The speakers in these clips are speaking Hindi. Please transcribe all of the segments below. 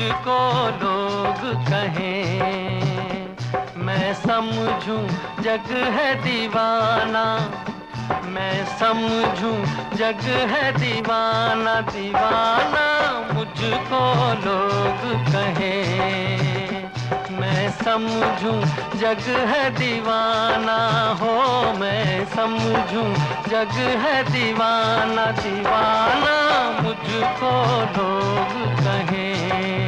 मुझको लोग कहें, मैं समझूं जग है दीवाना, मैं समझूं जग है दीवाना, दीवाना मुझको लोग कहें, मैं समझूं जग है दीवाना हो, मैं समझूं जग है दीवाना, दीवाना मुझको लोग कहें।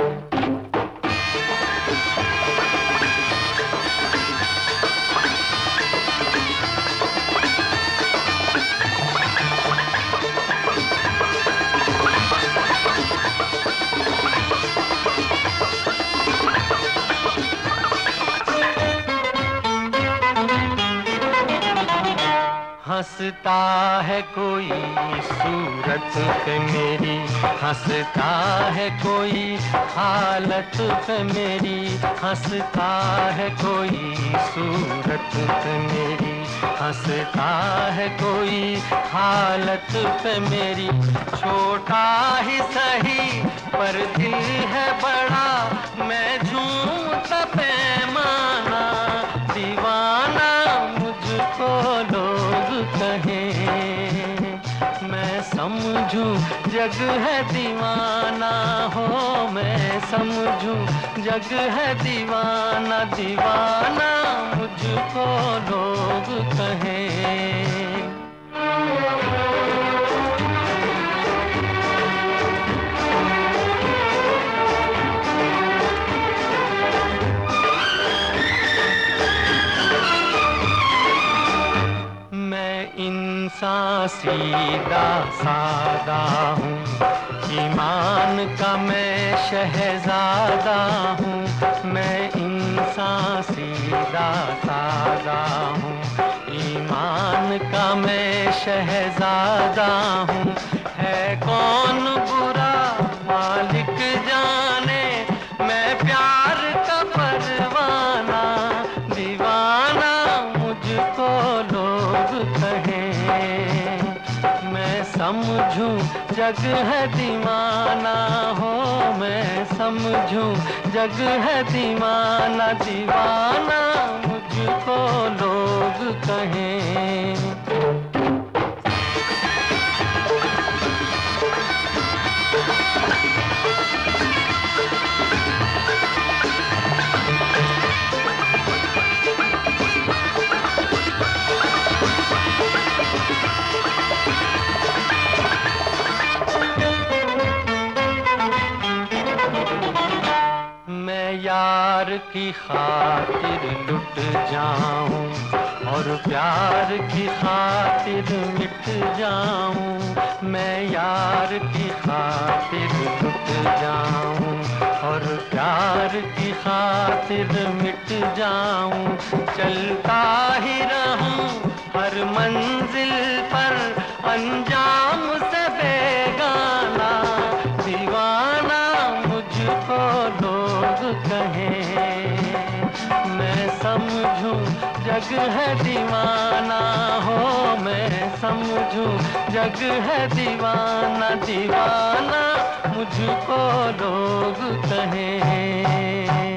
हंसता है कोई सूरत पे मेरी, हंसता है कोई हालत पे मेरी, हंसता है कोई सूरत पे मेरी, हंसता है कोई हालत पे मेरी। छोटा ही सही पर दिल है बड़ा, मैं झूमता पैमाना, दीवाना मुझको लोग कहें, मैं समझूं जग है दीवाना हो, मैं समझूं जग है दीवाना, दीवाना मुझको लोग कहें। इंसान सीधा सादा हूँ, ईमान का मैं शहजादा हूँ, मैं इंसान सीधा सादा हूँ, ईमान का मैं शहजादा हूँ। है कौन बुरा मालिक जाने, मैं प्यार का परवाना, दीवाना मुझको लोग कहें, मैं समझूं जग है दीवाना हो, मैं समझूं जग है दीवाना, दीवाना मुझको लोग कहें। यार की खातिर लुट जाऊं और प्यार की खातिर मिट जाऊं, मैं यार की खातिर लुट जाऊं और प्यार की खातिर मिट जाऊं। चलता ही रहूं हर मंजिल पर अंजाम से बेगाना, दीवाना मुझको लोग कहें, मैं समझूं जग है दीवाना हो, मैं समझूं जग है दीवाना, दीवाना मुझको लोग कहें।